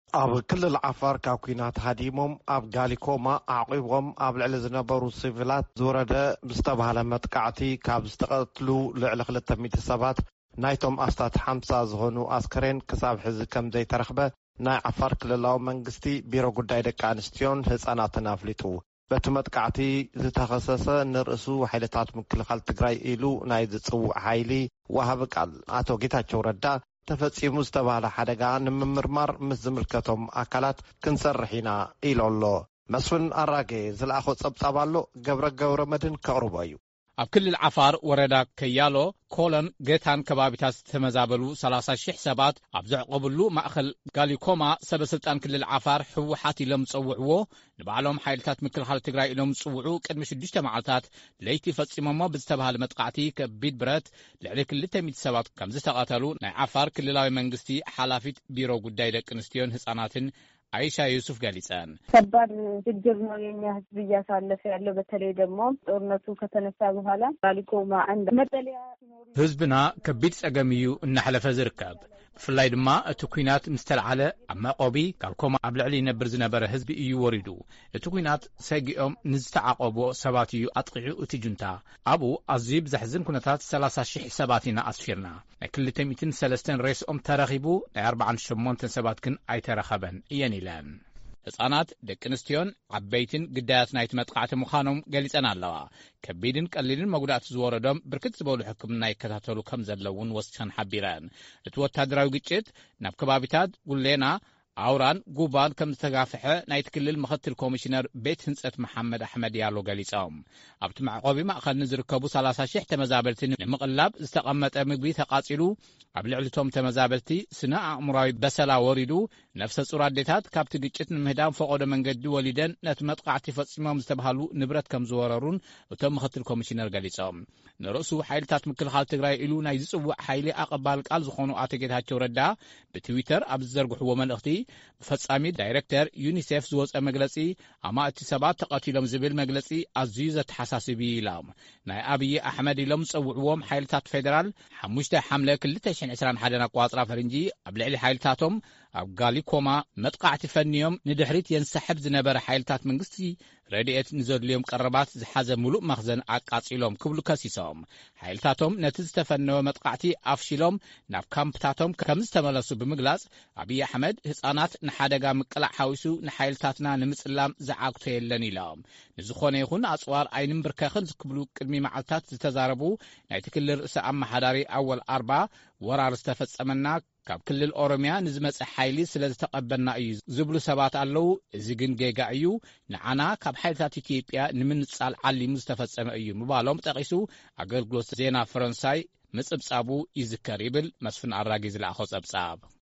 أب كل العفار كاكوينات هاديمهم أب غاليكوما عقيبهم أب لعل زنبرو سيفيلات زورده مستبهله متقعتي كاب استقتلو لعل 300 سبات نايتهم أستات حمسة زهونو أسكرين كساب حزي كم زي ترخبه ناي عفار كللاو منغستي بيرو قداي دك أنستيون هزاناتنا فليتو بتو متقعتي زتخصصه نرأسو حيلتات مكلخال تقراي إيلو ناي زتصوع حيلي وهابك آتو جيتاچو ردا تفصيمو استباله حدقا نممرمار مزملكتهم أكلات كنسرحينا إيلولو مسفن أراقي زلاخو صبصابالو قبر مدن كأروبايو ኣብ ክልል ዓፋር ወረዳ ከያሎ ኮለን ጌታን ከባቢታት ተመዛበሉ 30,000 ሰባት ኣብ ዘዕቆብሉ ማእኸል ጋሊኮማ ሰበስልጣን ክልል ዓፋር ሕወሓት ኢሎም ዝፅውዕዎ ንባዕሎም ሓይልታት ምክልኻል ትግራይ ኢሎም ዝፅውዑ ቅድሚ 6 መዓልታት ለይቲ ፈፂሞሞ ብዝተባሃለ መጥቃዕቲ ከቢድ ብረት ልዕሊ 200 ሰባት ከም ዝተቐተሉ ናይ ዓፋር ክልላዊ መንግስቲ ሓላፊት ቢሮ ጉዳይ ደቂ ኣንስትዮን ህፃናትን አይሻ ዩሱፍ ገሊጸን ከባድ ችግር ነው የኛ ህዝብ እያሳለፈ ያለው በተለይ ደግሞ ጦርነቱ ከተነሳ በኋላ ጋሊኮማ አንድ መጠለያ ህዝብና ከቢድ ጸገምዩ እናሐለፈ ዝርከብ ብፍላይ ድማ እቲ ኩናት ምስተልዓለ ኣብ መቆቢ ጋሊኮማ ኣብ ልዕሊ ይነብር ዝነበረ ህዝቢ እዩ ወሪዱ እቲ ኩናት ሰጊኦም ንዝተዓቆቦ ሰባት እዩ ኣጥቂዑ እቲ ጁንታ ኣብኡ ኣዝዩ ብዘሕዝን ኩነታት 30,000 ሰባት ኢና ኣስፊርና ናይ 203 ሬስኦም ተረኺቡ ናይ 48 ሰባት ግን ኣይተረኸበን እየን ኢለን ህፃናት ደቂ ኣንስትዮን ዓበይትን ግዳያት ናይቲ መጥቃዕቲ ምዃኖም ገሊጸን ኣለዋ ከቢድን ቀሊልን መጉዳእቲ ዝወረዶም ብርክት ዝበሉ ሕክምና ይከታተሉ ከም ዘለውን ወሲኸን ሓቢረን እቲ ወታደራዊ ግጭት ናብ ከባቢታት ጉሌና አውራን ጉባን ከም ዝተጋፍሐ ናይቲ ክልል ምክትል ኮሚሽነር ቤት ህንጸት መሐመድ አሕመድ ያሎ ገሊጾም ኣብቲ ማዕቆቢ ማእኸል ንዝርከቡ 30,000 ተመዛበልቲ ንምቕላብ ዝተቐመጠ ምግቢ ተቃጺሉ ኣብ ልዕሊቶም ተመዛበልቲ ስነ ኣእምራዊ በሰላ ወሪዱ ነፍሰ ጹር ኣዴታት ካብቲ ግጭት ንምህዳም ፈቆዶ መንገዲ ወሊደን ነቲ መጥቃዕቲ ፈጺሞም ዝተባሃሉ ንብረት ከም ዝወረሩን እቶም ምክትል ኮሚሽነር ገሊጾም ንርእሱ ሓይልታት ምክልኻል ትግራይ ኢሉ ናይ ዝጽውዕ ሓይሊ ኣቐባል ቃል ዝኾኑ ኣቶ ጌታቸው ረዳ ብትዊተር ኣብ ዝዘርግሕዎ መልእኽቲ ፈጻሚ ዳይሬክተር ዩኒሴፍ ዝወፀ መግለጺ ኣማእቲ ሰባት ተቐቲሎም ዝብል መግለጺ ኣዝዩ ዘተሓሳስብ ኢሎም ናይ ኣብይ ኣሕመድ ኢሎም ዝጽውዕዎም ሓይልታት ፌደራል 5 ሐምለ 2021 ኣቋጽራ ፈረንጂ ኣብ ልዕሊ ሓይልታቶም ኣብ ጋሊኮማ መጥቃዕቲ ፈንዮም ንድሕሪት የንሰሕብ ዝነበረ ሓይልታት መንግስቲ ረድኤት ንዘድልዮም ቀረባት ዝሓዘ ሙሉእ መኽዘን ኣቃጺሎም ክብሉ ከሲሶም ሓይልታቶም ነቲ ዝተፈነወ መጥቃዕቲ ኣፍሺሎም ናብ ካምፕታቶም ከም ዝተመለሱ ብምግላጽ ኣብይ ኣሕመድ ህፃናት ንሓደጋ ምቅላዕ ሓዊሱ ንሓይልታትና ንምጽላም ዝዓግቶ የለን ኢሎም ንዝኾነ ይኹን ኣጽዋር ኣይንምብርከኽን ዝክብሉ ቅድሚ መዓልታት ዝተዛረቡ ናይቲ ክልል ርእሰ ኣመሓዳሪ ኣወል ኣርባ ወራር ዝተፈጸመና ካብ ክልል ኦሮሚያ ንዝመጽእ ሓይሊ ስለ ዝተቐበልና እዩ ዝብሉ ሰባት ኣለዉ እዚ ግን ጌጋ እዩ ንዓና ካብ ሓይልታት ኢትዮጵያ ንምንጻል ዓሊሙ ዝተፈጸመ እዩ ምባሎም ጠቂሱ ኣገልግሎት ዜና ፈረንሳይ ምጽብጻቡ ይዝከር ይብል መስፍን ኣራጊ ዝለኣኾ ጸብጻብ